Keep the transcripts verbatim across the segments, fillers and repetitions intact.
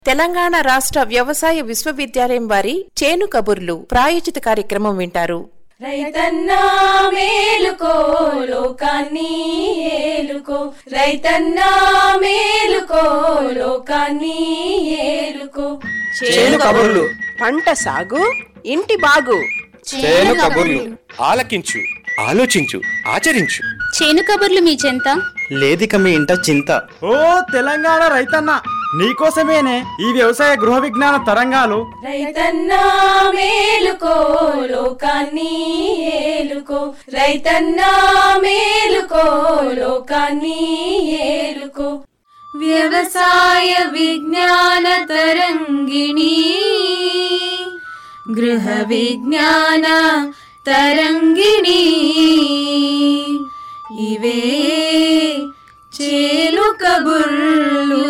తెలంగాణ రాష్ట్ర వ్యవసాయ విశ్వవిద్యాలయం వారి చేను కబుర్లు ప్రాయోజిత కార్యక్రమం వింటారు. రైతన్నా మేలుకో లోకాన్ని ఏలుకో, రైతన్నా మేలుకో లోకాన్ని ఏలుకో. చేను కబుర్లు, పంట సాగు ఇంటి బాగు. చేను కబుర్లు ఆలకించు, ఆలోచించు, ఆచరించు. చేను కబుర్లు మీ చెంత లేదిక మీ ఇంట చింత. ఓ తెలంగాణ రైతన్న, నీకోసమేనే ఈ వ్యవసాయ గృహ విజ్ఞాన తరంగాలు. రైతన్నా మేలుకో లోకాన్ని ఏలుకో, రైతన్నా మేలుకో లోకాన్ని ఏలుకో. వ్యవసాయ విజ్ఞాన తరంగిణి, గృహ విజ్ఞాన తరంగిణి, ఇవే చేను కబుర్లు.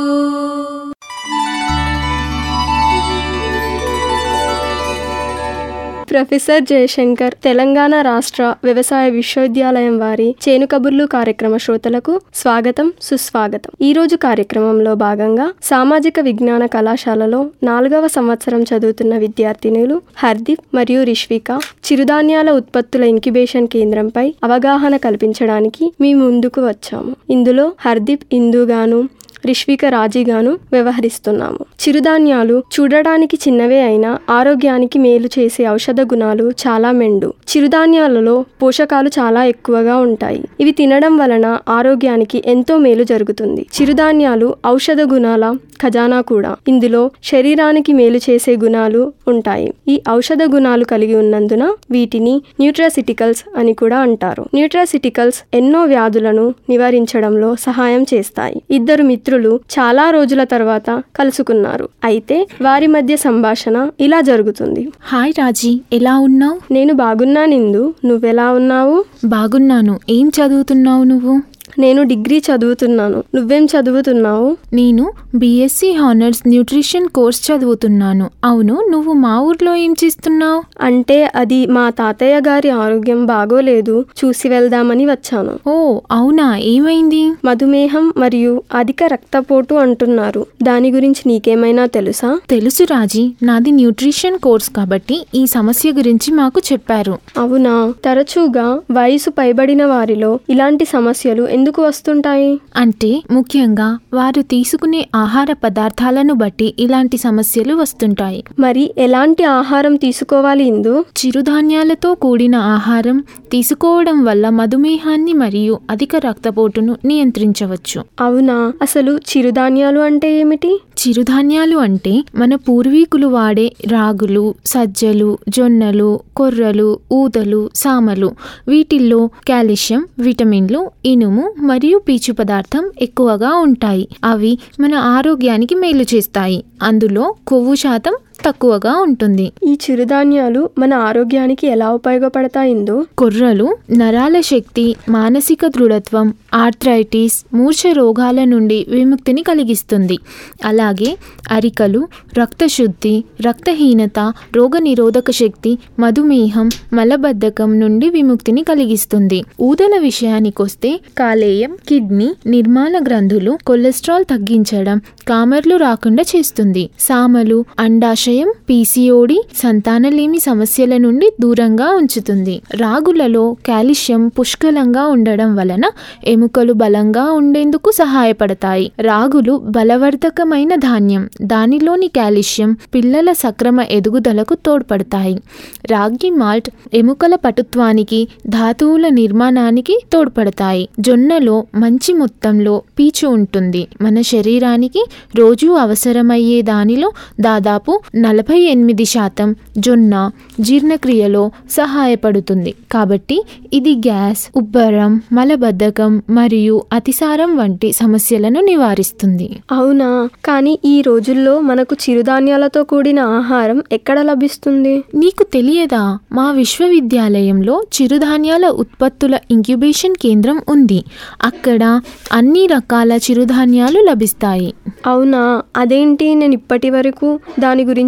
ప్రొఫెసర్ జయశంకర్ తెలంగాణ రాష్ట్ర వ్యవసాయ విశ్వవిద్యాలయం వారి చేను కబుర్లు కార్యక్రమ శ్రోతలకు స్వాగతం, సుస్వాగతం. ఈ రోజు కార్యక్రమంలో భాగంగా సామాజిక విజ్ఞాన కళాశాలలో నాలుగవ సంవత్సరం చదువుతున్న విద్యార్థినులు హర్దీప్ మరియు రిష్విక చిరుధాన్యాల ఉత్పత్తుల ఇంక్యుబేషన్ కేంద్రంపై అవగాహన కల్పించడానికి మేము ముందుకు వచ్చాము. ఇందులో హర్దీప్ ఇందుగాను, రిష్విక రాజీగాను వ్యవహరిస్తున్నాము. చిరుధాన్యాలు చూడడానికి చిన్నవే అయినా ఆరోగ్యానికి మేలు చేసే ఔషధ గుణాలు చాలా మెండు. చిరుధాన్యాలలో పోషకాలు చాలా ఎక్కువగా ఉంటాయి. ఇవి తినడం వలన ఆరోగ్యానికి ఎంతో మేలు జరుగుతుంది. చిరుధాన్యాలు ఔషధ గుణాల ఖజానా కూడా. ఇందులో శరీరానికి మేలు చేసే గుణాలు ఉంటాయి. ఈ ఔషధ గుణాలు కలిగి ఉన్నందున వీటిని న్యూట్రాసిటికల్స్ అని కూడా అంటారు. న్యూట్రాసిటికల్స్ ఎన్నో వ్యాధులను నివారించడంలో సహాయం చేస్తాయి. ఇద్దరు మిత్రులు చాలా రోజుల తర్వాత కలుసుకున్నారు. అయితే వారి మధ్య సంభాషణ ఇలా జరుగుతుంది. హాయ్ రాజీ, ఎలా ఉన్నావు? నేను బాగున్నాను ఇందు, నువ్వెలా ఉన్నావు? బాగున్నాను. ఏం చదువుతున్నావు నువ్వు? నేను డిగ్రీ చదువుతున్నాను. నువ్వేం చదువుతున్నావు? నేను బీఎస్సీ హానర్స్ న్యూట్రిషన్ కోర్స్ చదువుతున్నాను. అవును, నువ్వు మా ఊర్లో ఏం చేస్తున్నావు? అంటే అది మా తాతయ్య గారి ఆరోగ్యం బాగోలేదు, చూసి వెళ్దామని వచ్చాను. ఓ అవునా, ఏమైంది? మధుమేహం మరియు అధిక రక్తపోటు అంటున్నారు. దాని గురించి నీకేమైనా తెలుసా? తెలుసు రాజీ, నాది న్యూట్రిషన్ కోర్స్ కాబట్టి ఈ సమస్య గురించి మాకు చెప్పారు. అవునా? తరచుగా వయసు పైబడిన వారిలో ఇలాంటి సమస్యలు ఎందుకు వస్తుంటాయి? అంటే ముఖ్యంగా వారు తీసుకునే ఆహార పదార్థాలను బట్టి ఇలాంటి సమస్యలు వస్తుంటాయి. మరి ఎలాంటి ఆహారం తీసుకోవాలి ఇందు? చిరుధాన్యాలతో కూడిన ఆహారం తీసుకోవడం వల్ల మధుమేహాన్ని మరియు అధిక రక్తపోటును నియంత్రించవచ్చు. అవునా? అసలు చిరుధాన్యాలు అంటే ఏమిటి? చిరుధాన్యాలు అంటే మన పూర్వీకులు వాడే రాగులు, సజ్జలు, జొన్నలు, కొర్రలు, ఊదలు, సామలు. వీటిల్లో కాల్షియం, విటమిన్లు, ఇనుము మరియు పీచు పదార్థం ఎక్కువగా ఉంటాయి. అవి మన ఆరోగ్యానికి మేలు చేస్తాయి. అందులో కొవ్వు శాతం తక్కువగా ఉంటుంది. ఈ చిరుధాన్యాలు మన ఆరోగ్యానికి ఎలా ఉపయోగపడతాయిందో? కొర్రలు నరాల శక్తి, మానసిక దృఢత్వం, ఆర్థరైటిస్, మూర్ఛ రోగాల నుండి విముక్తిని కలిగిస్తుంది. అలాగే అరికలు రక్తశుద్ధి, రక్తహీనత, రోగ నిరోధక శక్తి, మధుమేహం, మలబద్ధకం నుండి విముక్తిని కలిగిస్తుంది. ఊదల విషయానికొస్తే కాలేయం, కిడ్నీ, నిర్మాణ గ్రంథులు, కొలెస్ట్రాల్ తగ్గించడం, కామెర్లు రాకుండా చేస్తుంది. సామలు అండాశయం, పీసీఓడి, సంతానలేమి సమస్యల నుండి దూరంగా ఉంచుతుంది. రాగులలో కాల్షియం పుష్కలంగా ఉండడం వలన ఎముకలు బలంగా ఉండేందుకు సహాయపడతాయి. రాగులు బలవర్ధకమైన ధాన్యం. దానిలోని కాల్షియం పిల్లల సక్రమ ఎదుగుదలకు తోడ్పడతాయి. రాగి మాల్ట్ ఎముకల పటుత్వానికి, ధాతువుల నిర్మాణానికి తోడ్పడతాయి. జొన్నలో మంచి మొత్తంలో పీచు ఉంటుంది. మన శరీరానికి రోజు అవసరమయ్యే దానిలో దాదాపు నలభై ఎనిమిది శాతం జొన్న జీర్ణక్రియలో సహాయపడుతుంది. కాబట్టి ఇది గ్యాస్, ఉబ్బరం, మలబద్ధకం మరియు అతిసారం వంటి సమస్యలను నివారిస్తుంది. అవునా? కానీ ఈ రోజుల్లో మనకు చిరుధాన్యాలతో కూడిన ఆహారం ఎక్కడ లభిస్తుంది? నీకు తెలియదా? మా విశ్వవిద్యాలయంలో చిరుధాన్యాల ఉత్పత్తుల ఇంక్యుబేషన్ కేంద్రం ఉంది. అక్కడ అన్ని రకాల చిరుధాన్యాలు లభిస్తాయి. అవునా? అదేంటి, నేను ఇప్పటి వరకు దాని గురించి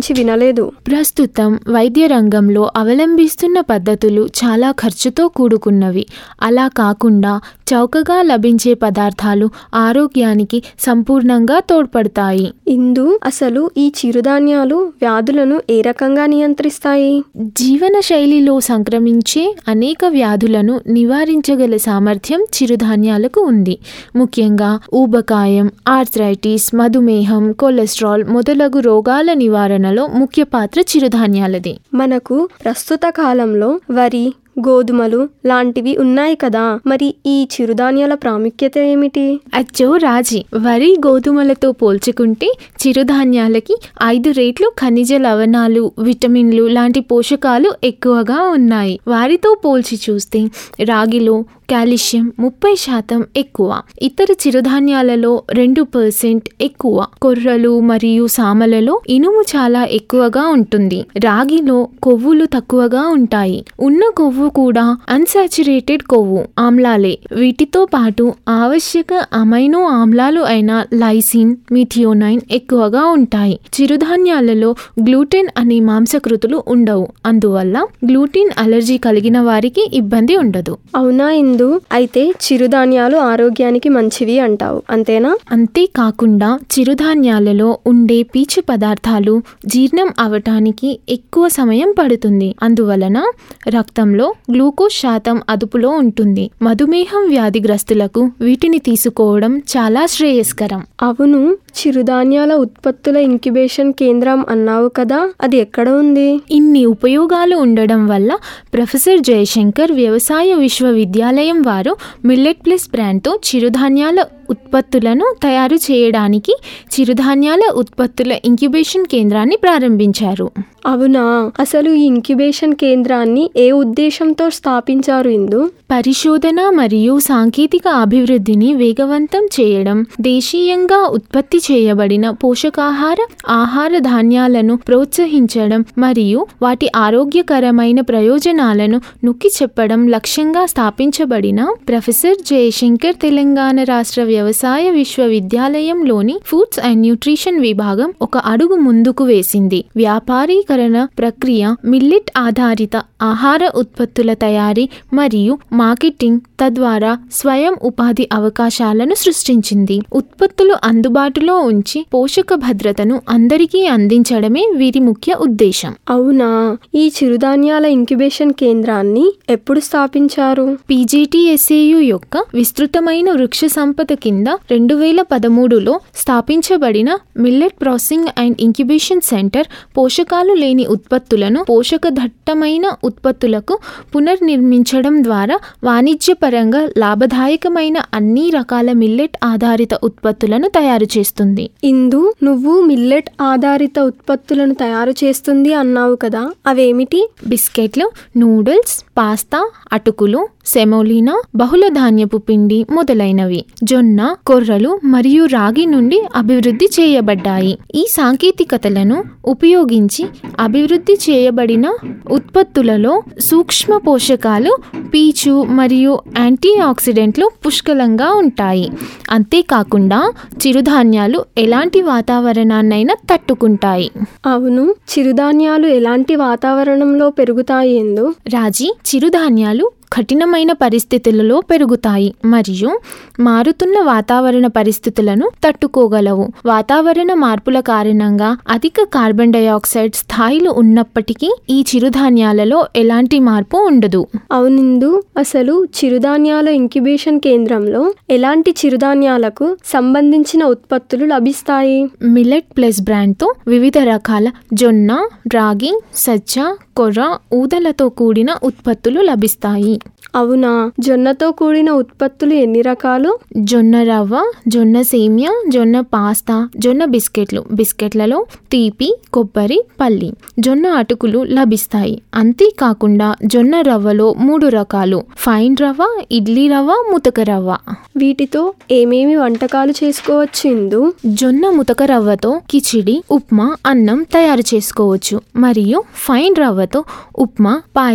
గురించి వినలేదు. ప్రస్తుతం వైద్య రంగంలో అవలంబిస్తున్న పద్ధతులు చాలా ఖర్చుతో కూడుకున్నవి. అలా కాకుండా చౌకగా లభించే పదార్థాలు ఆరోగ్యానికి సంపూర్ణంగా తోడ్పడతాయి. ఇందు, అసలు ఈ చిరుధాన్యాలు వ్యాధులను ఏ రకంగా నియంత్రిస్తాయి? జీవన శైలిలో సంక్రమించే అనేక వ్యాధులను నివారించగల సామర్థ్యం చిరుధాన్యాలకు ఉంది. ముఖ్యంగా ఊబకాయం, ఆర్థరైటిస్, మధుమేహం, కొలెస్ట్రాల్ మొదలగు రోగాల నివారణలో ముఖ్య పాత్ర చిరుధాన్యాలది. మనకు ప్రస్తుత కాలంలో వరి, గోధుమలు లాంటివి ఉన్నాయి కదా, మరి ఈ చిరుధాన్యాల ప్రాముఖ్యత ఏమిటి? అచ్చో రాజీ, వరి గోధుమలతో పోల్చుకుంటే చిరుధాన్యాలకి ఐదు రేట్లు ఖనిజ లవణాలు, విటమిన్లు లాంటి పోషకాలు ఎక్కువగా ఉన్నాయి. వారితో పోల్చి చూస్తే రాగిలో కాల్షియం ముప్పై శాతం ఎక్కువ, ఇతర చిరుధాన్యాలలో రెండు పర్సెంట్ ఎక్కువ, కొర్రలు మరియు సామలలో ఇనుము చాలా ఎక్కువగా ఉంటుంది. రాగిలో కొవ్వులు తక్కువగా ఉంటాయి. ఉన్న కొవ్వు కూడా అన్సాచురేటెడ్ కొవ్వు ఆమ్లాలే. వీటితో పాటు ఆవశ్యక అమైనో ఆమ్లాలు అయిన లైసిన్, మిథియోనైన్ ఎక్కువగా ఉంటాయి. చిరుధాన్యాలలో గ్లూటెన్ అనే మాంసకృతులు ఉండవు. అందువల్ల గ్లూటెన్ అలర్జీ కలిగిన వారికి ఇబ్బంది ఉండదు. అవునా ఇందు, అయితే చిరుధాన్యాలు ఆరోగ్యానికి మంచివి అంటావు, అంతేనా? అంతేకాకుండా చిరుధాన్యాలలో ఉండే పీచు పదార్థాలు జీర్ణం అవటానికి ఎక్కువ సమయం పడుతుంది. అందువలన రక్తంలో గ్లూకోజ్ శాతం అదుపులో ఉంటుంది. మధుమేహం వ్యాధిగ్రస్తులకు వీటిని తీసుకోవడం చాలా శ్రేయస్కరం. అవును, చిరుధాన్యాల ఉత్పత్తుల ఇంక్యుబేషన్ కేంద్రం అన్నావు కదా, అది ఎక్కడ ఉంది? ఇన్ని ఉపయోగాలు ఉండడం వల్ల ప్రొఫెసర్ జయశంకర్ వ్యవసాయ విశ్వవిద్యాలయం వారు మిల్లెట్ ప్లస్ బ్రాండ్తో చిరుధాన్యాల ఉత్పత్తులను తయారు చేయడానికి చిరుధాన్యాల ఉత్పత్తుల ఇంక్యుబేషన్ కేంద్రాన్ని ప్రారంభించారు. అవునా, అసలు ఈ ఇంక్యుబేషన్ కేంద్రాన్ని ఏ ఉద్దేశంతో స్థాపించారు ఇందు? పరిశోధన మరియు సాంకేతిక అభివృద్ధిని వేగవంతం చేయడం, దేశీయంగా ఉత్పత్తి చేయబడిన పోషకాహార ఆహార ధాన్యాలను ప్రోత్సహించడం మరియు వాటి ఆరోగ్యకరమైన ప్రయోజనాలను నొక్కి చెప్పడం లక్ష్యంగా స్థాపించబడిన ప్రొఫెసర్ జయశంకర్ తెలంగాణ రాష్ట్ర వ్యవసాయ విశ్వవిద్యాలయంలోని ఫుడ్స్ అండ్ న్యూట్రిషన్ విభాగం ఒక అడుగు ముందుకు వేసింది. వ్యాపారీకరణ ప్రక్రియ, మిల్లెట్ ఆధారిత ఆహార ఉత్పత్తుల తయారీ మరియు మార్కెటింగ్ తద్వారా స్వయం ఉపాధి అవకాశాలను సృష్టించింది. ఉత్పత్తులు అందుబాటులో ఉంచి పోషక భద్రతను అందరికీ అందించడమే వీరి ముఖ్య ఉద్దేశం. అవునా, ఈ చిరుధాన్యాల ఇంక్యుబేషన్ కేంద్రాన్ని ఎప్పుడు స్థాపించారు? పీజీటీఎస్ఏయు యొక్క విస్తృతమైన వృక్ష సంపద కింద రెండు వేల పదమూడులో స్థాపించబడిన millet processing and incubation centre పోషకాలు లేని ఉత్పత్తులను పోషకదట్టమైన ఉత్పత్తులకు పునర్నిర్మించడం ద్వారా వాణిజ్యపరంగా లాభదాయకమైన అన్ని రకాల మిల్లెట్ ఆధారిత ఉత్పత్తులను తయారు చేస్తుంది. ఇందు, నువ్వు మిల్లెట్ ఆధారిత ఉత్పత్తులను తయారు చేస్తుంది అన్నావు కదా, అవేమిటి? బిస్కెట్లు, నూడిల్స్, పాస్తా, అటుకులు, సెమోలినా, బహుళ ధాన్యపు పిండి మొదలైనవి జొన్న, కొర్రలు మరియు రాగి నుండి అభివృద్ధి చేయబడ్డాయి. ఈ సాంకేతికతలను ఉపయోగించి అభివృద్ధి చేయబడిన ఉత్పత్తులలో సూక్ష్మ పోషకాలు, పీచు మరియు యాంటీ ఆక్సిడెంట్లు పుష్కలంగా ఉంటాయి. అంతేకాకుండా చిరుధాన్యాలు ఎలాంటి వాతావరణాన్నైనా తట్టుకుంటాయి. అవును, చిరుధాన్యాలు ఎలాంటి వాతావరణంలో పెరుగుతాయి ఎందు? రాజీ, చిరుధాన్యాలు కఠినమైన పరిస్థితులలో పెరుగుతాయి మరియు మారుతున్న వాతావరణ పరిస్థితులను తట్టుకోగలవు. వాతావరణ మార్పుల కారణంగా అధిక కార్బన్ డయాక్సైడ్ స్థాయిలు ఉన్నప్పటికీ ఈ చిరుధాన్యాలలో ఎలాంటి మార్పు ఉండదు. అవునిందు, అసలు చిరుధాన్యాల ఇంక్యుబేషన్ కేంద్రంలో ఎలాంటి చిరుధాన్యాలకు సంబంధించిన ఉత్పత్తులు లభిస్తాయి? మిల్లెట్ ప్లస్ బ్రాండ్తో వివిధ రకాల జొన్న, రాగి, సజ్జ, కొర్ర, ఊదలతో కూడిన ఉత్పత్తులు లభిస్తాయి. అవునా, జొన్నతో కూడిన ఉత్పత్తులు ఎన్ని రకాలు? జొన్న రవ్వ, జొన్న సేమియా, జొన్న పాస్తా, జొన్న బిస్కెట్లు, బిస్కెట్లలో తీపి, కొబ్బరి, పల్లి, జొన్న అటుకులు లభిస్తాయి. అంతేకాకుండా జొన్న రవ్వలో మూడు రకాలు: ఫైన్ రవ్వ, ఇడ్లీ రవ్వ, ముతక రవ్వ. వీటితో ఏమేమి వంటకాలు చేసుకోవచ్చు ఇందు? జొన్న ముతక రవ్వతో కిచిడి, ఉప్మా, అన్నం తయారు చేసుకోవచ్చు మరియు ఫైన్ రవ్వతో ఉప్మా, పాయసం,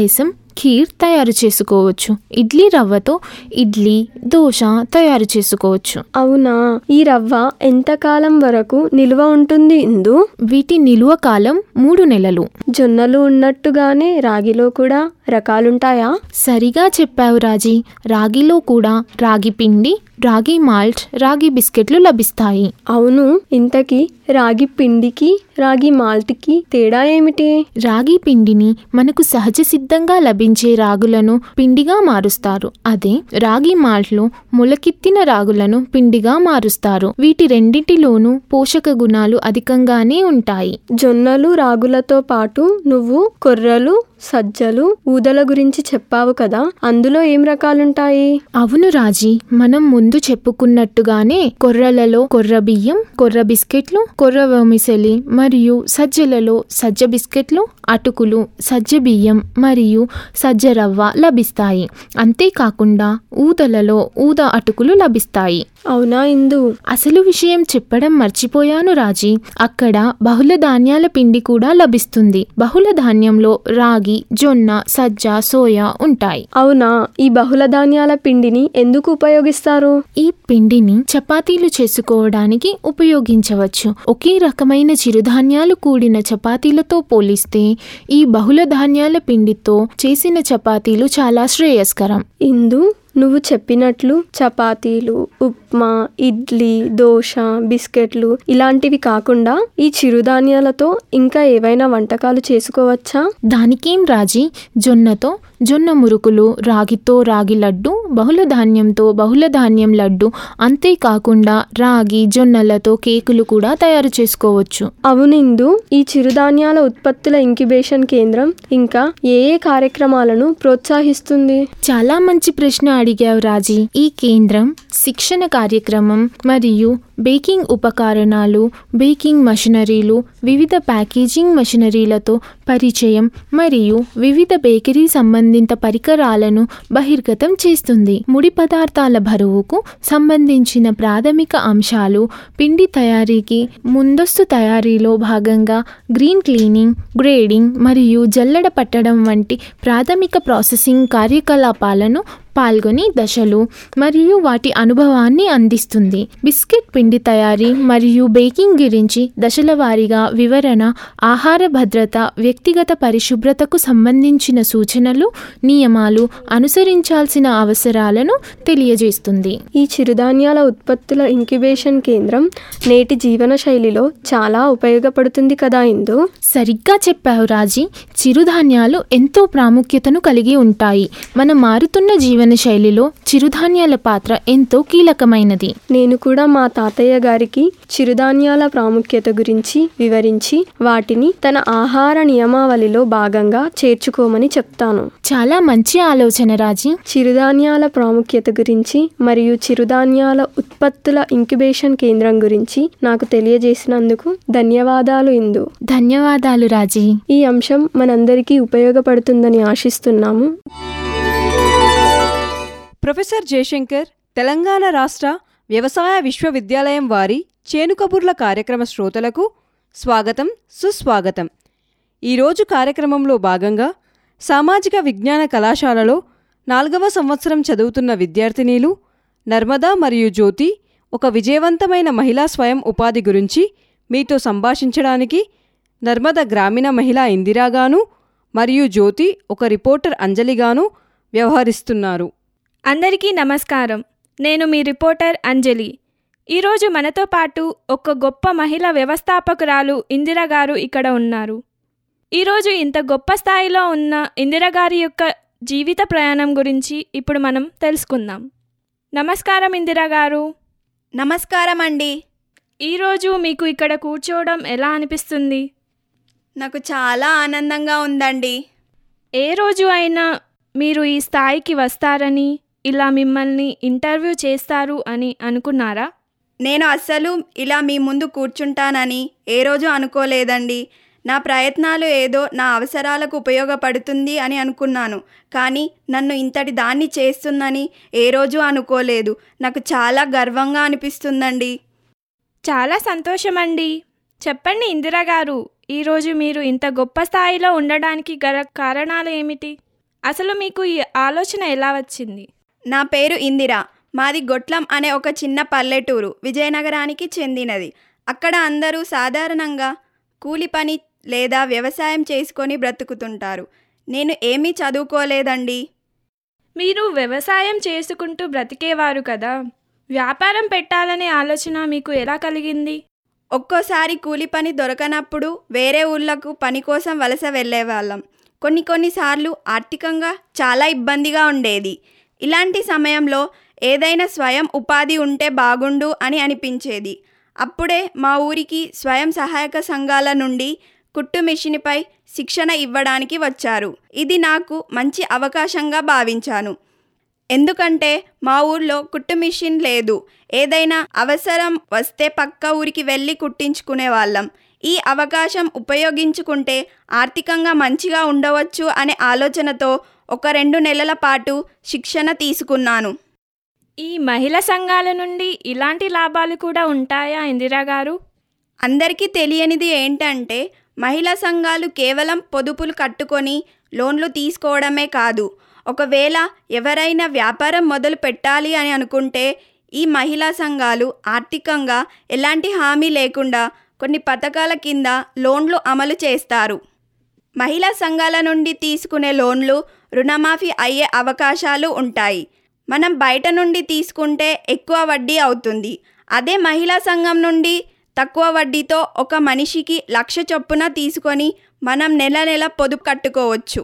ఖీర్ తయారు చేసుకోవచ్చు. ఇడ్లీ రవ్వతో ఇడ్లీ, దోశ తయారు చేసుకోవచ్చు. అవునా, ఈ రవ్వ ఎంతకాలం వరకు నిల్వ ఉంటుంది ఇందు? వీటి నిలువ కాలం మూడు నెలలు. జొన్నలు ఉన్నట్టుగానే రాగిలో కూడా రకాలుంటాయా? సరిగా చెప్పావు రాజీ. రాగిలో కూడా రాగి పిండి, రాగి మాల్ట్, రాగి బిస్కెట్లు లభిస్తాయి. అవును, ఇంతకీ రాగి పిండికి రాగి మాల్ట్కి తేడా ఏమిటి? రాగి పిండిని మనకు సహజ సిద్ధంగా లభించే రాగులను పిండిగా మారుస్తారు. అదే రాగి మాల్ట్లో మొలకెత్తిన రాగులను పిండిగా మారుస్తారు. వీటి రెండింటిలోనూ పోషక గుణాలు అధికంగానే ఉంటాయి. జొన్నలు, రాగులతో పాటు నువ్వు కొర్రలు, సజ్జలు, ఊదల గురించి చెప్పావు కదా, అందులో ఏం రకాలుంటాయి? అవును రాజీ, మనం ముందు చెప్పుకున్నట్టుగానే కొర్రలలో కొర్ర బియ్యం, కొర్ర బిస్కెట్లు, కొర్ర వర్మిసెలి మరియు సజ్జలలో సజ్జ బిస్కెట్లు, అటుకులు, సజ్జ బియ్యం మరియు సజ్జ రవ్వ లభిస్తాయి. అంతేకాకుండా ఊదలలో ఊద అటుకులు లభిస్తాయి. అవునా ఇందు? అసలు విషయం చెప్పడం మర్చిపోయాను రాజీ. అక్కడ బహుళ ధాన్యాల పిండి కూడా లభిస్తుంది. బహుళ ధాన్యంలో రాగి, జొన్న, సజ్జ, సోయా ఉంటాయి. అవునా, ఈ బహుళ ధాన్యాల పిండిని ఎందుకు ఉపయోగిస్తారు? ఈ పిండిని చపాతీలు చేసుకోవడానికి ఉపయోగించవచ్చు. ఒకే రకమైన చిరుధాన్యాలు కూడిన చపాతీలతో పోలిస్తే ఈ బహుళ ధాన్యాల పిండితో చేసిన చపాతీలు చాలా శ్రేయస్కరం. ఇందు, నువ్వు చెప్పినట్లు చపాతీలు, ఉప్మా, ఇడ్లీ, దోశ, బిస్కెట్లు ఇలాంటివి కాకుండా ఈ చిరుధాన్యాలతో ఇంకా ఏవైనా వంటకాలు చేసుకోవచ్చా? దానికేం రాజీ, జొన్నతో జొన్న మురుకులు, రాగితో రాగి లడ్డు, బహుళ ధాన్యంతో బహుళ ధాన్యం లడ్డు, అంతేకాకుండా రాగి, జొన్నలతో కేకులు కూడా తయారు చేసుకోవచ్చు. అవునిందు, ఈ చిరుధాన్యాల ఉత్పత్తుల ఇంక్యుబేషన్ కేంద్రం ఇంకా ఏ ఏ కార్యక్రమాలను ప్రోత్సహిస్తుంది? చాలా మంచి ప్రశ్న అడిగావు రాజీ. ఈ కేంద్రం శిక్షణ కార్యక్రమం మరియు బేకింగ్ ఉపకరణాలు, బేకింగ్ మషినరీలు, వివిధ ప్యాకేజింగ్ మషినరీలతో పరిచయం మరియు వివిధ బేకరీ సంబంధిత పరికరాలను బహిర్గతం చేస్తుంది. ముడి పదార్థాల బరువుకు సంబంధించిన ప్రాథమిక అంశాలు, పిండి తయారీకి ముందస్తు తయారీలో భాగంగా గ్రీన్ క్లీనింగ్, గ్రేడింగ్ మరియు జల్లెడ పట్టడం వంటి ప్రాథమిక ప్రాసెసింగ్ కార్యకలాపాలను పాల్గొని దశలు మరియు వాటి అనుభవాన్ని అందిస్తుంది. బిస్కెట్ పిండి తయారీ మరియు బేకింగ్ గురించి దశల వారీగా వివరణ, ఆహార భద్రత, వ్యక్తిగత పరిశుభ్రతకు సంబంధించిన సూచనలు, నియమాలు, అనుసరించాల్సిన అవసరాలను తెలియజేస్తుంది. ఈ చిరుధాన్యాల ఉత్పత్తుల ఇంక్యుబేషన్ కేంద్రం నేటి జీవన శైలిలో చాలా ఉపయోగపడుతుంది కదా ఇందు? సరిగ్గా చెప్పావు రాజీ. చిరుధాన్యాలు ఎంతో ప్రాముఖ్యతను కలిగి ఉంటాయి. మన మారుతున్న జీవన శైలిలో చిరుధాన్యాల పాత్ర ఎంతో కీలకమైనది. నేను కూడా మా తాతయ్య గారికి చిరుధాన్యాల ప్రాముఖ్యత గురించి వివరించి వాటిని తన ఆహార నియమావళిలో భాగంగా చేర్చుకోమని చెప్తాను. చాలా మంచి ఆలోచన రాజీ. చిరుధాన్యాల ప్రాముఖ్యత గురించి మరియు చిరుధాన్యాల ఉత్పత్తుల ఇంక్యుబేషన్ కేంద్రం గురించి నాకు తెలియజేసినందుకు ధన్యవాదాలు ఇందు. ధన్యవాదాలు రాజీ. ఈ అంశం మనందరికీ ఉపయోగపడుతుందని ఆశిస్తున్నాము. ప్రొఫెసర్ జయశంకర్ తెలంగాణ రాష్ట్ర వ్యవసాయ విశ్వవిద్యాలయం వారి చేను కబుర్ల కార్యక్రమ శ్రోతలకు స్వాగతం, సుస్వాగతం. ఈరోజు కార్యక్రమంలో భాగంగా సామాజిక విజ్ఞాన కళాశాలలో నాలుగవ సంవత్సరం చదువుతున్న విద్యార్థినీలు నర్మదా మరియు జ్యోతి ఒక విజయవంతమైన మహిళా స్వయం ఉపాధి గురించి మీతో సంభాషించడానికి నర్మద గ్రామీణ మహిళా ఇందిరాగాను మరియు జ్యోతి ఒక రిపోర్టర్ అంజలిగాను వ్యవహరిస్తున్నారు. అందరికీ నమస్కారం. నేను మీ రిపోర్టర్ అంజలి. ఈరోజు మనతో పాటు ఒక గొప్ప మహిళా వ్యవస్థాపకురాలు ఇందిరా గారు ఇక్కడ ఉన్నారు. ఈరోజు ఇంత గొప్ప స్థాయిలో ఉన్న ఇందిరా గారి యొక్క జీవిత ప్రయాణం గురించి ఇప్పుడు మనం తెలుసుకుందాం. నమస్కారం ఇందిరా గారు. నమస్కారం అండి. ఈరోజు మీకు ఇక్కడ కూర్చోవడం ఎలా అనిపిస్తుంది? నాకు చాలా ఆనందంగా ఉందండి. ఏ రోజు అయినా మీరు ఈ స్థాయికి వస్తారని, ఇలా మిమ్మల్ని ఇంటర్వ్యూ చేస్తారు అని అనుకున్నారా? నేను అస్సలు ఇలా మీ ముందు కూర్చుంటానని ఏ రోజు అనుకోలేదండి. నా ప్రయత్నాలు ఏదో నా అవసరాలకు ఉపయోగపడుతుంది అని అనుకున్నాను. కానీ నన్ను ఇంతటి దాన్ని చేస్తుందని ఏ రోజు అనుకోలేదు. నాకు చాలా గర్వంగా అనిపిస్తుందండి. చాలా సంతోషమండి. చెప్పండి ఇందిరా గారు, ఈరోజు మీరు ఇంత గొప్ప స్థాయిలో ఉండడానికి గల కారణాలు ఏమిటి? అసలు మీకు ఈ ఆలోచన ఎలా వచ్చింది? నా పేరు ఇందిర. మాది గొట్లం అనే ఒక చిన్న పల్లెటూరు, విజయనగరానికి చెందినది. అక్కడ అందరూ సాధారణంగా కూలి పని లేదా వ్యవసాయం చేసుకొని బ్రతుకుతుంటారు. నేను ఏమీ చదువుకోలేదండి. మీరు వ్యవసాయం చేసుకుంటూ బ్రతికేవారు కదా, వ్యాపారం పెట్టాలనే ఆలోచన మీకు ఎలా కలిగింది? ఒక్కోసారి కూలి పని దొరకనప్పుడు వేరే ఊళ్ళకు పని కోసం వలస వెళ్ళేవాళ్ళం. కొన్ని కొన్నిసార్లు ఆర్థికంగా చాలా ఇబ్బందిగా ఉండేది. ఇలాంటి సమయంలో ఏదైనా స్వయం ఉపాధి ఉంటే బాగుండు అని అనిపించేది. అప్పుడే మా ఊరికి స్వయం సహాయక సంఘాల నుండి కుట్టు మిషన్పై శిక్షణ ఇవ్వడానికి వచ్చారు. ఇది నాకు మంచి అవకాశంగా భావించాను. ఎందుకంటే మా ఊర్లో కుట్టు మిషన్ లేదు. ఏదైనా అవసరం వస్తే పక్క ఊరికి వెళ్ళి కుట్టించుకునే వాళ్ళం. ఈ అవకాశం ఉపయోగించుకుంటే ఆర్థికంగా మంచిగా ఉండవచ్చు అనే ఆలోచనతో ఒక రెండు నెలల పాటు శిక్షణ తీసుకున్నాను. ఈ మహిళా సంఘాల నుండి ఇలాంటి లాభాలు కూడా ఉంటాయా ఇందిరా గారు? అందరికీ తెలియనిది ఏంటంటే మహిళా సంఘాలు కేవలం పొదుపులు కట్టుకొని లోన్లు తీసుకోవడమే కాదు, ఒకవేళ ఎవరైనా వ్యాపారం మొదలు పెట్టాలి అని అనుకుంటే ఈ మహిళా సంఘాలు ఆర్థికంగా ఎలాంటి హామీ లేకుండా కొన్ని పథకాల కింద లోన్లు అమలు చేస్తారు. మహిళా సంఘాల నుండి తీసుకునే లోన్లు రుణమాఫీ అయ్యే అవకాశాలు ఉంటాయి. మనం బయట నుండి తీసుకుంటే ఎక్కువ వడ్డీ అవుతుంది. అదే మహిళా సంఘం నుండి తక్కువ వడ్డీతో ఒక మనిషికి లక్ష చొప్పున తీసుకొని మనం నెల నెల పొదుపు కట్టుకోవచ్చు.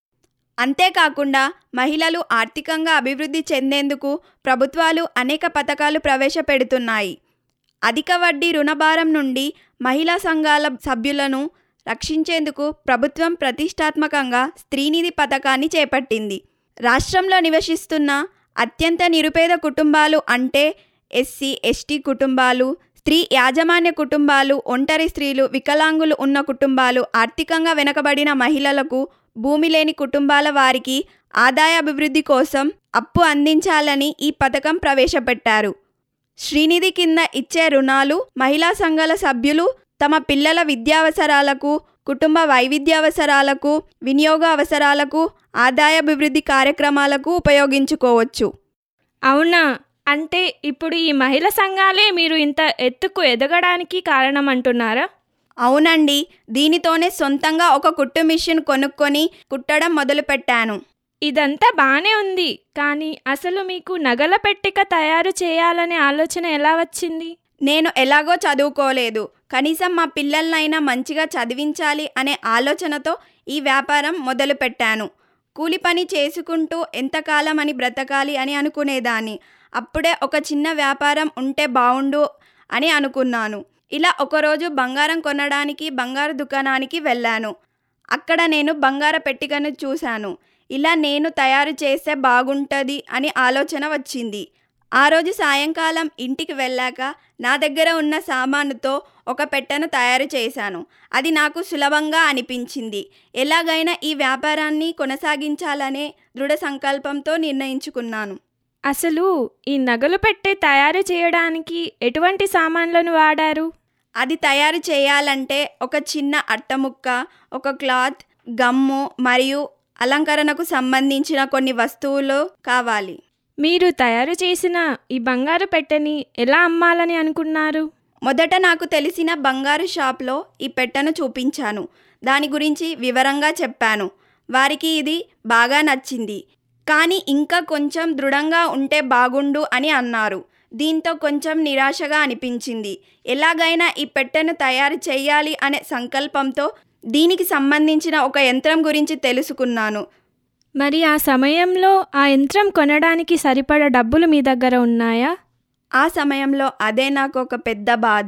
అంతేకాకుండా మహిళలు ఆర్థికంగా అభివృద్ధి చెందేందుకు ప్రభుత్వాలు అనేక పథకాలు ప్రవేశపెడుతున్నాయి. అధిక వడ్డీ రుణభారం నుండి మహిళా సంఘాల సభ్యులను రక్షించేందుకు ప్రభుత్వం ప్రతిష్టాత్మకంగా స్త్రీనిధి పథకాన్ని చేపట్టింది. రాష్ట్రంలో నివసిస్తున్న అత్యంత నిరుపేద కుటుంబాలు అంటే ఎస్సీ ఎస్టీ కుటుంబాలు, స్త్రీ యాజమాన్య కుటుంబాలు, ఒంటరి స్త్రీలు, వికలాంగులు ఉన్న కుటుంబాలు, ఆర్థికంగా వెనుకబడిన మహిళలకు, భూమి లేని కుటుంబాల వారికి ఆదాయ అభివృద్ధి కోసం అప్పు అందించాలని ఈ పథకం ప్రవేశపెట్టారు. శ్రీనిధి కింద ఇచ్చే రుణాలు మహిళా సంఘాల సభ్యులు తమ పిల్లల విద్యావసరాలకు, కుటుంబ వైవిధ్యావసరాలకు, వినియోగ అవసరాలకు, ఆదాయాభివృద్ధి కార్యక్రమాలకు ఉపయోగించుకోవచ్చు. అవునా? అంటే ఇప్పుడు ఈ మహిళా సంఘాలే మీరు ఇంత ఎత్తుకు ఎదగడానికి కారణం అంటున్నారా? అవునండి. దీనితోనే సొంతంగా ఒక కుట్టు మిషన్ కొనుక్కొని కుట్టడం మొదలుపెట్టాను. ఇదంతా బానే ఉంది, కానీ అసలు మీకు నగల పెట్టిక తయారు చేయాలనే ఆలోచన ఎలా వచ్చింది? నేను ఎలాగో చదువుకోలేదు. కనీసం మా పిల్లలనైనా మంచిగా చదివించాలి అనే ఆలోచనతో ఈ వ్యాపారం మొదలుపెట్టాను. కూలి పని చేసుకుంటూ ఎంతకాలం అని బ్రతకాలి అని అనుకునేదాన్ని. అప్పుడే ఒక చిన్న వ్యాపారం ఉంటే బావుండు అని అనుకున్నాను. ఇలా ఒకరోజు బంగారం కొనడానికి బంగారు దుకాణానికి వెళ్ళాను. అక్కడ నేను బంగార పెట్టికను చూశాను. ఇలా నేను తయారు చేస్తే బాగుంటుంది అని ఆలోచన వచ్చింది. ఆ రోజు సాయంకాలం ఇంటికి వెళ్ళాక నా దగ్గర ఉన్న సామానుతో ఒక పెట్టెను తయారు చేశాను. అది నాకు సులభంగా అనిపించింది. ఎలాగైనా ఈ వ్యాపారాన్ని కొనసాగించాలనే దృఢ సంకల్పంతో నిర్ణయించుకున్నాను. అసలు ఈ నగలు పెట్టె తయారు చేయడానికి ఎటువంటి సామాన్లను వాడారు? అది తయారు చేయాలంటే ఒక చిన్న అట్టముక్క, ఒక క్లాత్, గమ్ము మరియు అలంకరణకు సంబంధించిన కొన్ని వస్తువులు కావాలి. మీరు తయారు చేసిన ఈ బంగారు పెట్టెని ఎలా అమ్మాలని అనుకున్నారు? మొదట నాకు తెలిసిన బంగారు షాప్లో ఈ పెట్టెను చూపించాను. దాని గురించి వివరంగా చెప్పాను. వారికి ఇది బాగా నచ్చింది. కానీ ఇంకా కొంచెం దృఢంగా ఉంటే బాగుండు అని అన్నారు. దీంతో కొంచెం నిరాశగా అనిపించింది. ఎలాగైనా ఈ పెట్టెను తయారు చేయాలి అనే సంకల్పంతో దీనికి సంబంధించిన ఒక యంత్రం గురించి తెలుసుకున్నాను. మరి ఆ సమయంలో ఆ యంత్రం కొనడానికి సరిపడా డబ్బులు మీ దగ్గర ఉన్నాయా? ఆ సమయంలో అదే నాకు ఒక పెద్ద బాధ.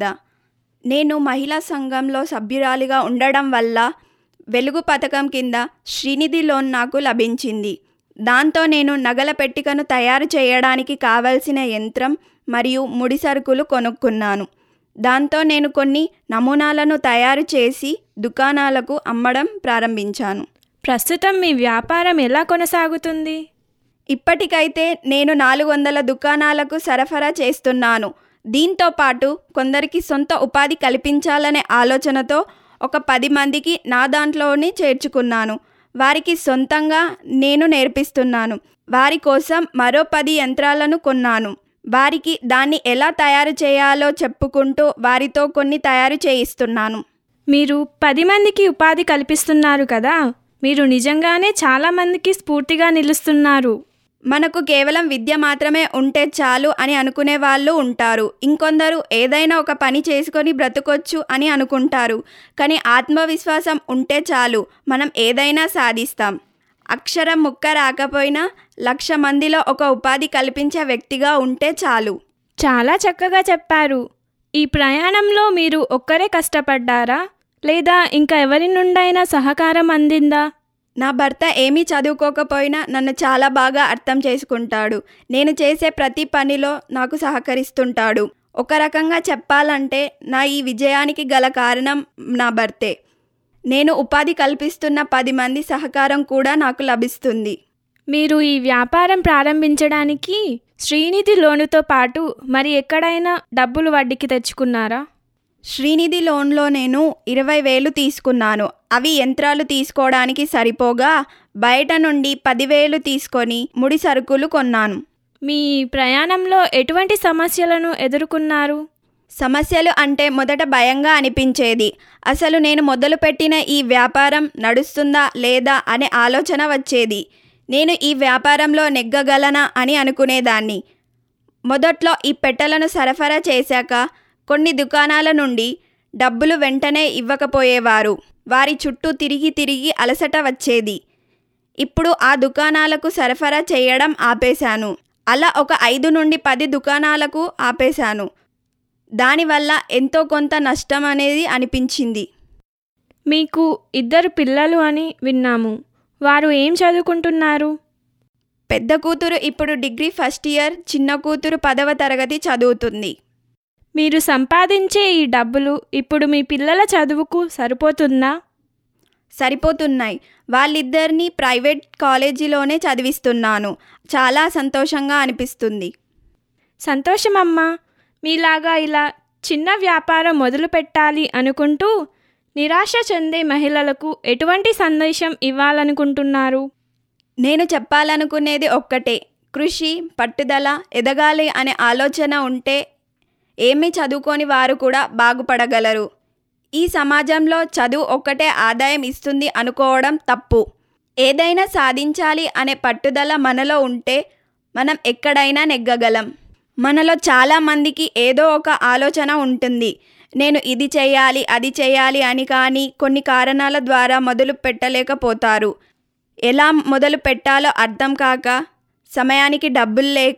నేను మహిళా సంఘంలో సభ్యురాలిగా ఉండడం వల్ల వెలుగు పథకం కింద శ్రీనిధి లోన్ నాకు లభించింది. దాంతో నేను నగల పెట్టికను తయారు చేయడానికి కావలసిన యంత్రం మరియు ముడి సరుకులు కొనుక్కున్నాను. దాంతో నేను కొన్ని నమూనాలను తయారు చేసి దుకాణాలకు అమ్మడం ప్రారంభించాను. ప్రస్తుతం మీ వ్యాపారం ఎలా కొనసాగుతుంది? ఇప్పటికైతే నేను నాలుగు వందల దుకాణాలకు సరఫరా చేస్తున్నాను. దీంతో పాటు కొందరికి సొంత ఉపాధి కల్పించాలనే ఆలోచనతో ఒక పది మందికి నా దాంట్లోనే చేర్చుకున్నాను. వారికి సొంతంగా నేను నేర్పిస్తున్నాను. వారి కోసం మరో పది యంత్రాలను కొన్నాను. వారికి దాన్ని ఎలా తయారు చేయాలో చెప్పుకుంటూ వారితో కొన్ని తయారు చేయిస్తున్నాను. మీరు పది మందికి ఉపాధి కల్పిస్తున్నారు కదా, మీరు నిజంగానే చాలా మందికి స్ఫూర్తిగా నిలుస్తున్నారు. మనకు కేవలం విద్య మాత్రమే ఉంటే చాలు అని అనుకునే వాళ్ళు ఉంటారు. ఇంకొందరు ఏదైనా ఒక పని చేసుకొని బ్రతకొచ్చు అని అనుకుంటారు. కానీ ఆత్మవిశ్వాసం ఉంటే చాలు, మనం ఏదైనా సాధిస్తాం. అక్షరం ముక్క రాకపోయినా లక్ష మందిలో ఒక ఉపాధి కల్పించే వ్యక్తిగా ఉంటే చాలు. చాలా చక్కగా చెప్పారు. ఈ ప్రయాణంలో మీరు ఒక్కరే కష్టపడ్డారా, లేదా ఇంకా ఎవరి నుండైనా సహకారం అందిందా? నా భర్త ఏమీ చదువుకోకపోయినా నన్ను చాలా బాగా అర్థం చేసుకుంటాడు. నేను చేసే ప్రతి పనిలో నాకు సహకరిస్తుంటాడు. ఒక రకంగా చెప్పాలంటే నా ఈ విజయానికి గల కారణం నా భర్తే. నేను ఉపాధి కల్పిస్తున్న పది మంది సహకారం కూడా నాకు లభిస్తుంది. మీరు ఈ వ్యాపారం ప్రారంభించడానికి శ్రీనిధి లోనుతో పాటు మరి ఎక్కడైనా డబ్బులు వడ్డీకి తెచ్చుకున్నారా? శ్రీనిధి లోన్లో నేను ఇరవై వేలు తీసుకున్నాను. అవి యంత్రాలు తీసుకోవడానికి సరిపోగా బయట నుండి పదివేలు తీసుకొని ముడి సరుకులు కొన్నాను. మీ ప్రయాణంలో ఎటువంటి సమస్యలను ఎదుర్కొన్నారు? సమస్యలు అంటే మొదట భయంగా అనిపించేది. అసలు నేను మొదలుపెట్టిన ఈ వ్యాపారం నడుస్తుందా లేదా అనే ఆలోచన వచ్చేది. నేను ఈ వ్యాపారంలో నెగ్గగలనా అని అనుకునేదాన్ని. మొదట్లో ఈ పెట్టెలను సరఫరా చేశాక కొన్ని దుకాణాల నుండి డబ్బులు వెంటనే ఇవ్వకపోయేవారు. వారి చుట్టూ తిరిగి తిరిగి అలసట వచ్చేది. ఇప్పుడు ఆ దుకాణాలకు సరఫరా చేయడం ఆపేశాను. అలా ఒక ఐదు నుండి పది దుకాణాలకు ఆపేశాను. దానివల్ల ఎంతో కొంత నష్టం అనేది అనిపించింది. మీకు ఇద్దరు పిల్లలు అని విన్నాము. వారు ఏం చదువుకుంటున్నారు? పెద్ద కూతురు ఇప్పుడు డిగ్రీ ఫస్ట్ ఇయర్, చిన్న కూతురు పదవ తరగతి చదువుతుంది. మీరు సంపాదించే ఈ డబ్బులు ఇప్పుడు మీ పిల్లల చదువుకు సరిపోతుందా? సరిపోతున్నాయి. వాళ్ళిద్దరినీ ప్రైవేట్ కాలేజీలోనే చదివిస్తున్నాను. చాలా సంతోషంగా అనిపిస్తుంది. సంతోషమమ్మా. మీలాగా ఇలా చిన్న వ్యాపారం మొదలు పెట్టాలి అనుకుంటూ నిరాశ చెందే మహిళలకు ఎటువంటి సందేశం ఇవ్వాలనుకుంటున్నారు? నేను చెప్పాలనుకునేది ఒక్కటే, కృషి, పట్టుదల, ఎదగాలి అనే ఆలోచన ఉంటే ఏమీ చదువుకొని వారు కూడా బాగుపడగలరు. ఈ సమాజంలో చదువు ఒక్కటే ఆదాయం ఇస్తుంది అనుకోవడం తప్పు. ఏదైనా సాధించాలి అనే పట్టుదల మనలో ఉంటే మనం ఎక్కడైనా నెగ్గగలం. మనలో చాలామందికి ఏదో ఒక ఆలోచన ఉంటుంది. నేను ఇది చేయాలి, అది చేయాలి అని, కానీ కొన్ని కారణాల ద్వారా మొదలు పెట్టలేకపోతారు. ఎలా మొదలు పెట్టాలో అర్థం కాక, సమయానికి డబ్బులు లేక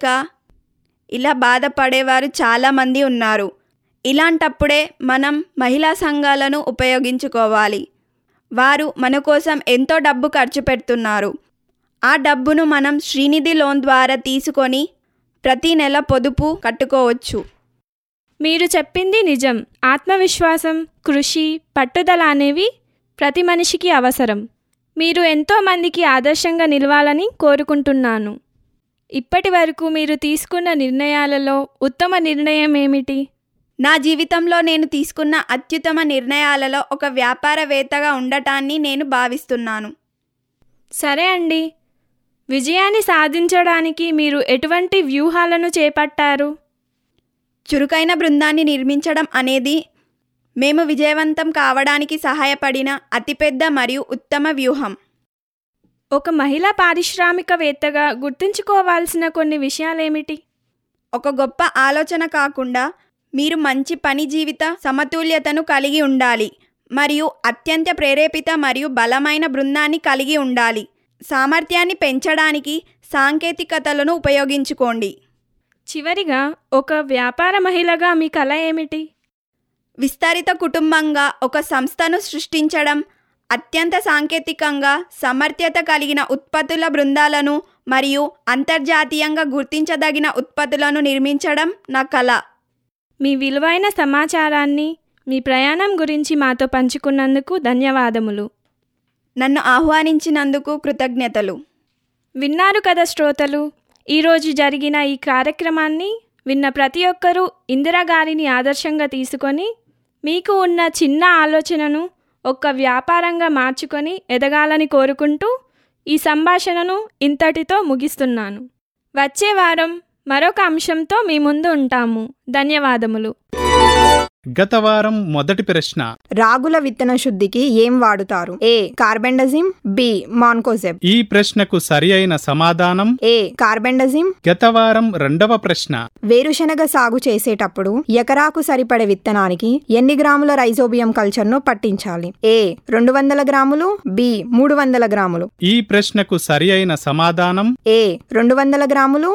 ఇలా బాధపడేవారు చాలామంది ఉన్నారు. ఇలాంటప్పుడే మనం మహిళా సంఘాలను ఉపయోగించుకోవాలి. వారు మన కోసం ఎంతో డబ్బు ఖర్చు పెడుతున్నారు. ఆ డబ్బును మనం శ్రీనిధి లోన్ ద్వారా తీసుకొని ప్రతి నెల పొదుపు కట్టుకోవచ్చు. మీరు చెప్పింది నిజం. ఆత్మవిశ్వాసం, కృషి, పట్టుదల అనేవి ప్రతి మనిషికి అవసరం. మీరు ఎంతో మందికి ఆదర్శంగా నిలవాలని కోరుకుంటున్నాను. ఇప్పటి వరకు మీరు తీసుకున్న నిర్ణయాలలో ఉత్తమ నిర్ణయం ఏమిటి? నా జీవితంలో నేను తీసుకున్న అత్యుత్తమ నిర్ణయాలలో ఒక వ్యాపారవేత్తగా ఉండటాన్ని నేను భావిస్తున్నాను. సరే అండి. విజయాన్ని సాధించడానికి మీరు ఎటువంటి వ్యూహాలను చేపట్టారు? చురుకైన బృందాన్ని నిర్మించడం అనేది మేము విజయవంతం కావడానికి సహాయపడిన అతిపెద్ద మరియు ఉత్తమ వ్యూహం. ఒక మహిళా పారిశ్రామికవేత్తగా గుర్తుంచుకోవాల్సిన కొన్ని విషయాలేమిటి? ఒక గొప్ప ఆలోచన కాకుండా మీరు మంచి పని జీవిత సమతుల్యతను కలిగి ఉండాలి మరియు అత్యంత ప్రేరేపిత మరియు బలమైన బృందాన్ని కలిగి ఉండాలి. సామర్థ్యాన్ని పెంచడానికి సాంకేతికతలను ఉపయోగించుకోండి. చివరిగా, ఒక వ్యాపార మహిళగా మీ కల ఏమిటి? విస్తరిత కుటుంబంగా ఒక సంస్థను సృష్టించడం, అత్యంత సాంకేతికంగా సమర్థ్యత కలిగిన ఉత్పత్తుల బృందాలను మరియు అంతర్జాతీయంగా గుర్తించదగిన ఉత్పత్తులను నిర్మించడం నా కల. మీ విలువైన సమాచారాన్ని, మీ ప్రయాణం గురించి మాతో పంచుకున్నందుకు ధన్యవాదములు. నన్ను ఆహ్వానించినందుకు కృతజ్ఞతలు. విన్నారు కదా శ్రోతలు, ఈరోజు జరిగిన ఈ కార్యక్రమాన్ని విన్న ప్రతి ఒక్కరూ ఇందిరా గారిని ఆదర్శంగా తీసుకొని మీకు ఉన్న చిన్న ఆలోచనను ఒక వ్యాపారంగా మార్చుకొని ఎదగాలని కోరుకుంటూ ఈ సంభాషణను ఇంతటితో ముగిస్తున్నాను. వచ్చే వారం మరొక అంశంతో మీ ముందు ఉంటాము. ధన్యవాదములు. గత వారం మొదటి ప్రశ్న, రాగుల విత్తన శుద్ధికి ఏం వాడుతారు? A carbendazim, B mancozeb. ఈ ప్రశ్నకు సరి అయిన సమాధానం ఏ కార్బెండజిమ్. గత వారం రెండవ ప్రశ్న, వేరుశనగ సాగు చేసేటప్పుడు ఎకరాకు సరిపడే విత్తనానికి ఎన్ని గ్రాముల రైజోబియం కల్చర్ ను పట్టించాలి? ఏ రెండు వందల గ్రాములు, బి మూడు వందల గ్రాములు. ఈ ప్రశ్నకు సరి అయిన సమాధానం ఏ రెండు వందల గ్రాములు.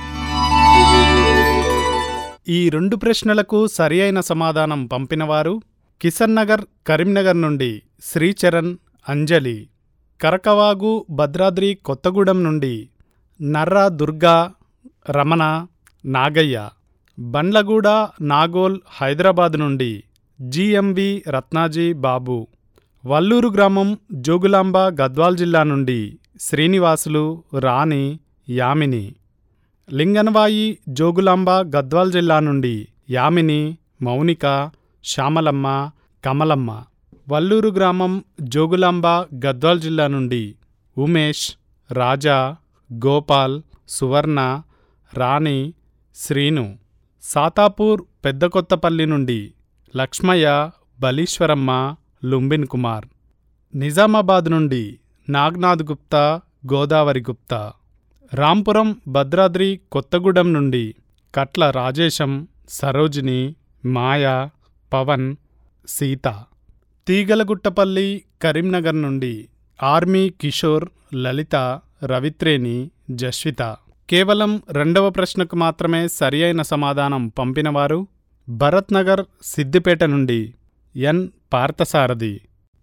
ఈ రెండు ప్రశ్నలకు సరి అయిన సమాధానం పంపినవారు కిషన్ నగర్, కరీంనగర్ నుండి శ్రీచరణ్, అంజలి. కరకవాగు, భద్రాద్రి కొత్తగూడెం నుండి నర్రా దుర్గా, రమణ, నాగయ్య. బండ్లగూడ, నాగోల్, హైదరాబాద్ నుండి జిఎంవి రత్నాజీ బాబు. వల్లూరు గ్రామం, జోగులాంబ, గద్వాల్ జిల్లా నుండి శ్రీనివాసులు, రాణి, యామిని. లింగన్వాయి, జోగులాంబ, గద్వాల్ జిల్లా నుండి యామిని, మౌనిక, శ్యామలమ్మ, కమలమ్మ. వల్లూరు గ్రామం, జోగులాంబ, గద్వాల్ జిల్లా నుండి ఉమేష్, రాజా, గోపాల్, సువర్ణ, రాణి, శ్రీను. సాతాపూర్, పెద్దకొత్తపల్లి నుండి లక్ష్మయ్య, బలీశ్వరమ్మ, లుంబిన్ కుమార్. నిజామాబాద్ నుండి నాగ్నాథ్ గుప్తా, గోదావరి గుప్తా. రాంపురం, భద్రాద్రి కొత్తగూడెం నుండి కట్ల రాజేశం, సరోజిని, మాయ, పవన్, సీత. తీగలగుట్టపల్లి, కరీంనగర్ నుండి ఆర్మీ కిషోర్, లలిత, రవిత్రేణి, జస్విత. కేవలం రెండవ ప్రశ్నకు మాత్రమే సరి అయిన సమాధానం పంపినవారు భరత్ నగర్, సిద్దిపేట నుండి ఎన్ పార్థసారథి.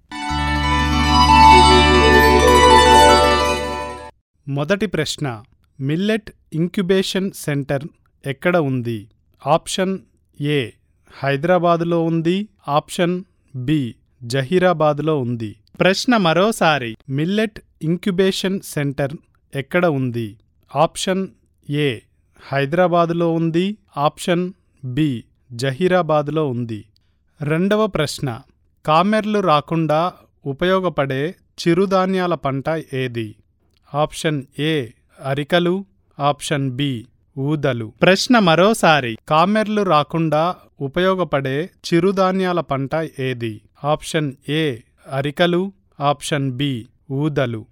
మొదటి ప్రశ్న, మిల్లెట్ ఇంక్యుబేషన్ సెంటర్ ఎక్కడ ఉంది? ఆప్షన్ ఏ హైదరాబాదులో ఉంది, ఆప్షన్ బి జహీరాబాదులో ఉంది. ప్రశ్న మరోసారి, మిల్లెట్ ఇంక్యుబేషన్ సెంటర్ ఎక్కడ ఉంది? ఆప్షన్ ఏ హైదరాబాదులో ఉంది, ఆప్షన్ బి జహీరాబాదులో ఉంది. రెండవ ప్రశ్న, కామెర్లు రాకుండా ఉపయోగపడే చిరుధాన్యాల పంట ఏది? ఆప్షన్ ఏ అరికలు, ఆప్షన్ బి ఊదలు. ప్రశ్న మరోసారి, కామెర్లు రాకుండా ఉపయోగపడే చిరుధాన్యాల పంట ఏది? ఆప్షన్ ఏ అరికలు, ఆప్షన్ బి ఊదలు.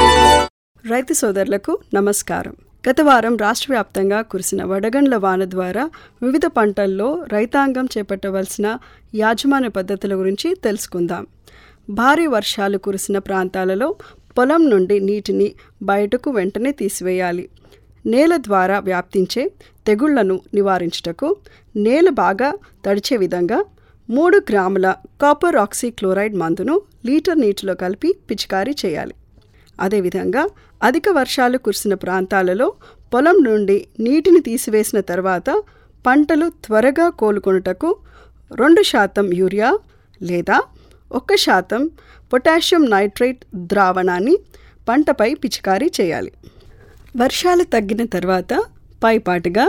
రైతు సోదరులకు నమస్కారం. గత వారం రాష్ట్ర వ్యాప్తంగా కురిసిన వడగండ్ల వాన ద్వారా వివిధ పంటల్లో రైతాంగం చేపట్టవలసిన యాజమాన్య పద్ధతుల గురించి తెలుసుకుందాం. భారీ వర్షాలు కురిసిన ప్రాంతాలలో పొలం నుండి నీటిని బయటకు వెంటనే తీసివేయాలి. నేల ద్వారా వ్యాప్తించే తెగుళ్లను నివారించుటకు నేల బాగా తడిచే విధంగా మూడు గ్రాముల కాపర్ ఆక్సీక్లోరైడ్ మందును లీటర్ నీటిలో కలిపి పిచికారీ చేయాలి. అదేవిధంగా అధిక వర్షాలు కురిసిన ప్రాంతాలలో పొలం నుండి నీటిని తీసివేసిన తర్వాత పంటలు త్వరగా కోలుకొనుటకు రెండు శాతం యూరియా లేదా ఒక్క శాతం పొటాషియం నైట్రేట్ ద్రావణాన్ని పంటపై పిచికారీ చేయాలి. వర్షాలు తగ్గిన తర్వాత పైపాటుగా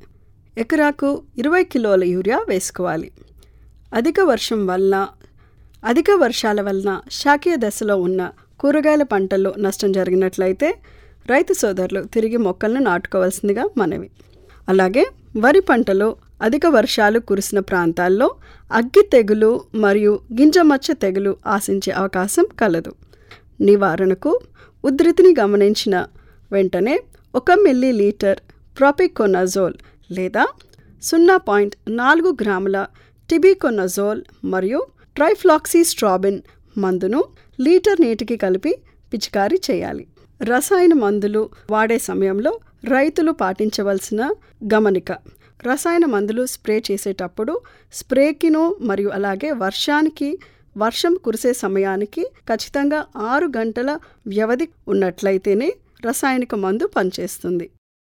ఎకరాకు ఇరవై కిలోల యూరియా వేసుకోవాలి. అధిక వర్షం వలన అధిక వర్షాల వలన శాఖీయ దశలో ఉన్న కూరగాయల పంటల్లో నష్టం జరిగినట్లయితే రైతు సోదరులు తిరిగి మొక్కలను నాటుకోవాల్సిందిగా మనవి. అలాగే వరి పంటలో అధిక వర్షాలు కురిసిన ప్రాంతాల్లో అగ్గి తెగులు మరియు గింజమచ్చ తెగులు ఆశించే అవకాశం కలదు. నివారణకు ఉధృతిని గమనించిన వెంటనే ఒక మిల్లీ లీటర్ ప్రోపికోనజోల్ లేదా సున్నా పాయింట్ నాలుగు గ్రాముల టిబికోనజోల్ మరియు ట్రైఫ్లాక్సీస్ట్రాబిన్ మందును లీటర్ నీటికి కలిపి పిచికారీ చేయాలి. రసాయన మందులు వాడే సమయంలో రైతులు పాటించవలసిన గమనిక: రసాయన మందులు స్ప్రే చేసేటప్పుడు స్ప్రేకిను మరియు అలాగే వర్షానికి వర్షం కురిసే సమయానికి ఖచ్చితంగా ఆరు గంటల వ్యవధి ఉన్నట్లయితేనే రసాయనిక మందు పనిచేస్తుంది.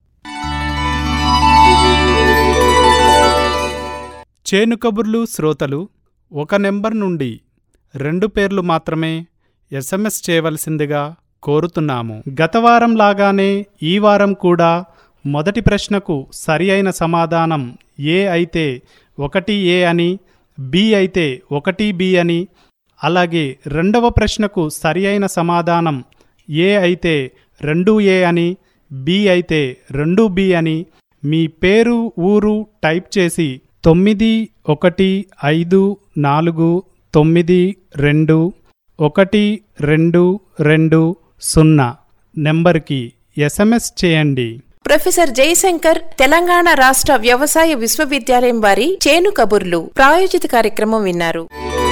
చేను కబుర్లు శ్రోతలు ఒక నెంబర్ నుండి రెండు పేర్లు మాత్రమే ఎస్ఎంఎస్ చేయవలసిందిగా కోరుతున్నాము. గత వారం లాగానే ఈ వారం కూడా మొదటి ప్రశ్నకు సరి అయిన సమాధానం ఏ అయితే ఒకటి ఏ అని, బి అయితే ఒకటి బి అని, అలాగే రెండవ ప్రశ్నకు సరి అయిన సమాధానం ఏ అయితే రెండు ఏ అని, బి అయితే రెండు బి అని మీ పేరు ఊరు టైప్ చేసి తొమ్మిది ఒకటి ఐదు నాలుగు తొమ్మిది రెండు ఒకటి రెండు రెండు సున్నా నెంబర్కి ఎస్ఎంఎస్ చేయండి. ప్రొఫెసర్ జయశంకర్ తెలంగాణ రాష్ట్ర వ్యవసాయ విశ్వవిద్యాలయం వారి చేను కబుర్లు ప్రాయోజిత కార్యక్రమం విన్నారు.